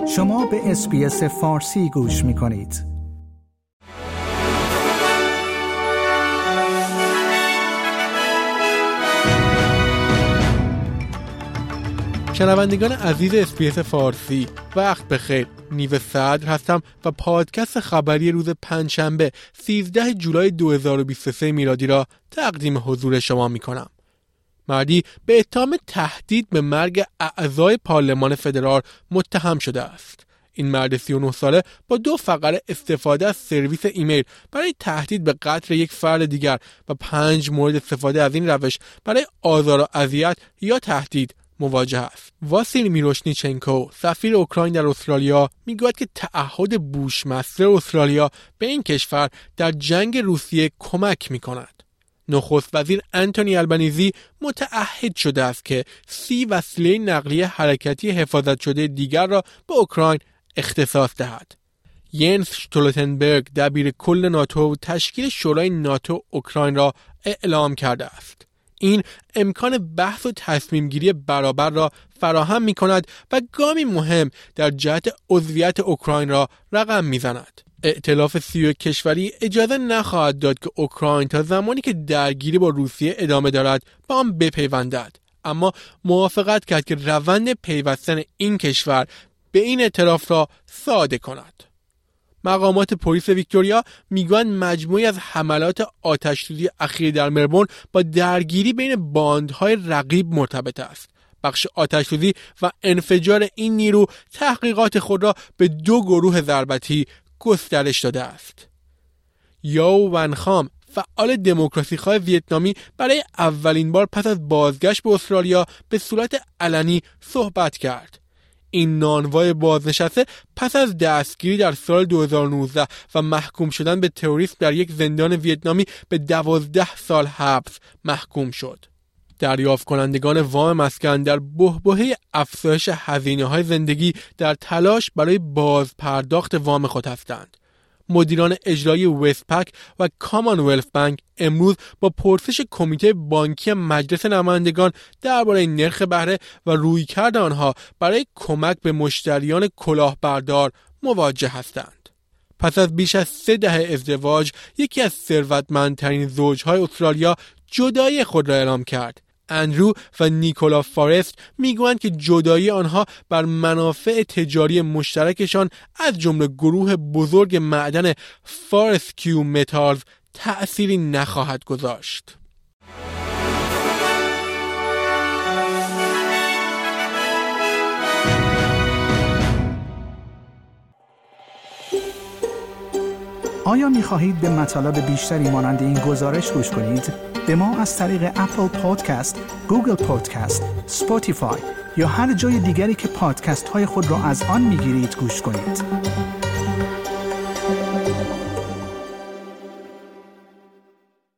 شما به اس‌بی‌اس فارسی گوش می‌کنید. شنوندگان عزیز اس‌بی‌اس فارسی، وقت بخیر. نیو صدر هستم و پادکست خبری روز پنجشنبه 13 جولای 2023 میلادی را تقدیم حضور شما می‌کنم. مردی به اتهام تهدید به مرگ اعضای پارلمان فدرال متهم شده است. این مرد 39 ساله با 2 فقره استفاده از سرویس ایمیل برای تهدید به قتل یک فرد دیگر و 5 مورد استفاده از این روش برای آزار و اذیت یا تهدید مواجه است. واسیل میروشنیچنکو، سفیر اوکراین در استرالیا، میگوید که تعهد بوشمستر استرالیا به این کشور در جنگ روسیه کمک میکند. نخست وزیر انتونی البنیزی متعهد شده است که 30 وسیله نقلیه حرکتی حفاظت شده دیگر را به اوکراین اختصاص دهد. ینس شتولتنبرگ، دبیر کل ناتو، تشکیل شورای ناتو اوکراین را اعلام کرده است. این امکان بحث و تصمیم گیری برابر را فراهم می کند و گامی مهم در جهت عضویت اوکراین را رقم می زند. ائتلاف 31 کشوری اجازه نخواهد داد که اوکراین تا زمانی که درگیری با روسیه ادامه دارد با آن بپیوندد، اما موافقت کرد که روند پیوستن این کشور به این ائتلاف را ساده کند. مقامات پلیس ویکتوریا میگویند مجموعی از حملات آتش‌سوزی اخیر در ملبورن با درگیری بین باندهای رقیب مرتبط است. بخش آتش‌سوزی و انفجار این نیرو تحقیقات خود را به 2 گروه ضربتی گسترش داده است. یاو ون خام، فعال دموکراسی‌خواه ویتنامی، برای اولین بار پس از بازگشت به استرالیا به صورت علنی صحبت کرد. این نانوای بازنشسته پس از دستگیری در سال 2019 و محکوم شدن به تروریسم در یک زندان ویتنامی به 12 سال حبس محکوم شد. دریافت کنندگان وام مسکن در بحبوحه افزایش هزینه‌های زندگی در تلاش برای بازپرداخت وام خود هستند. مدیران اجرایی وستپک و کامانولث بانک امروز با پرسش کمیته بانکی مجلس نمایندگان درباره نرخ بهره و رویکرد آنها برای کمک به مشتریان کلاهبردار مواجه هستند. پس از بیش از 3 دهه ازدواج، یکی از ثروتمندترین زوجهای استرالیا جدایی خود را اعلام کرد. اندرو و نیکولا فارست میگویند که جدایی آنها بر منافع تجاری مشترکشان از جمله گروه بزرگ معدن فارسکیو متالز تأثیری نخواهد گذاشت. آیا می‌خواهید به مطالب بیشتری مانند این گزارش گوش کنید؟ به ما از طریق اپل پادکست، گوگل پادکست، اسپاتیفای یا هر جای دیگری که پادکست های خود را از آن می‌گیرید گوش کنید.